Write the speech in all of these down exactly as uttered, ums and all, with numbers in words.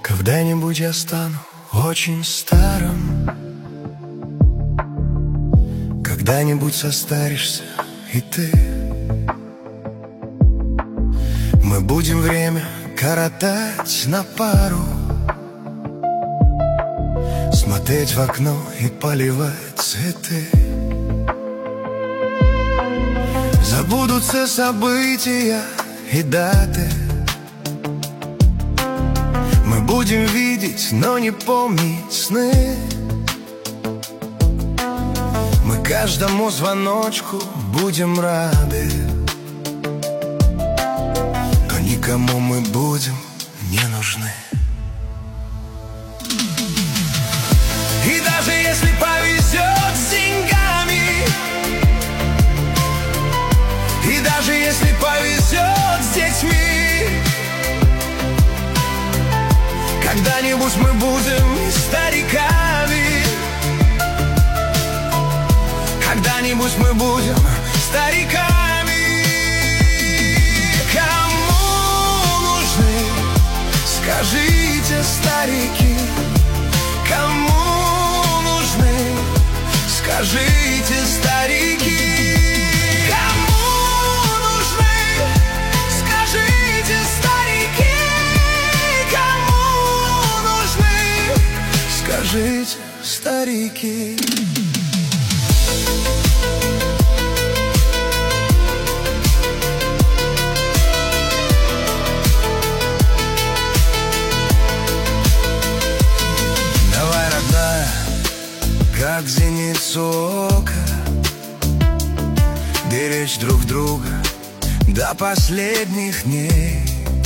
Когда-нибудь я стану очень старым, когда-нибудь состаришься и ты. Мы будем время коротать на пару, смотреть в окно и поливать цветы. Забудутся события и даты, мы будем видеть, но не помнить сны. Мы каждому звоночку будем рады, но никому мы будем не нужны. И даже если повезет с деньгами, и даже если повезет с детьми, когда-нибудь мы будем стариками. Когда-нибудь мы будем стариками. Кому нужны, скажите, старики? Кому нужны, скажите, старики? Кому нужны, скажите, старики? Кому нужны, скажите, старики? Как зеницу ока, беречь друг друга до последних дней.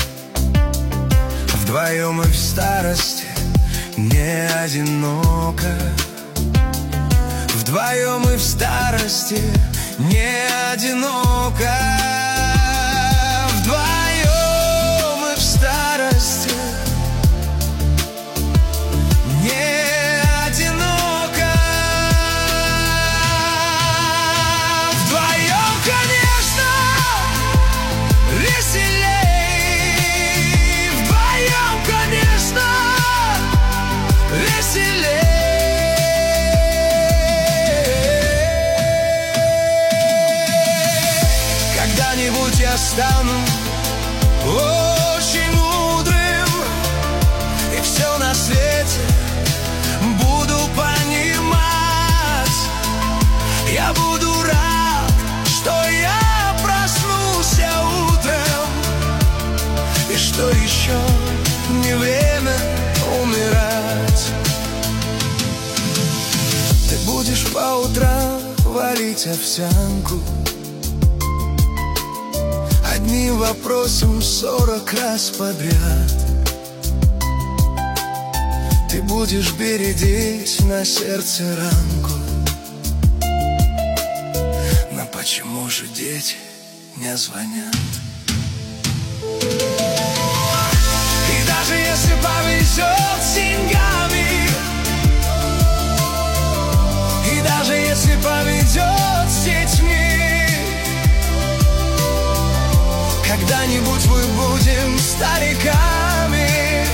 Вдвоем и в старости не одиноко, вдвоем и в старости не одиноко, вдвоем и в старости не я стану очень мудрым, и все на свете буду понимать. Я буду рад, что я проснулся утром, и что еще не время умирать. Ты будешь по утрам варить овсянку, одним вопросом сорок раз подряд. Ты будешь бередить на сердце ранку. Но почему же дети не звонят? И даже если повезет с деньгами, и даже если повезет с детьми, когда-нибудь мы будем стариками.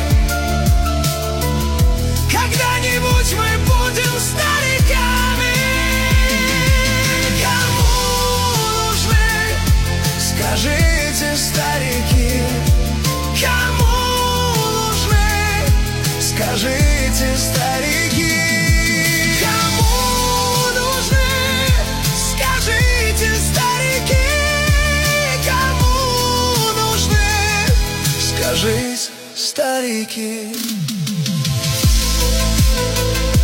Когда-нибудь мы будем стариками. Кому нужны, скажите, старики? Кому нужны, скажите, старики? Кому нужны, скажите, старики? Скажите, старики.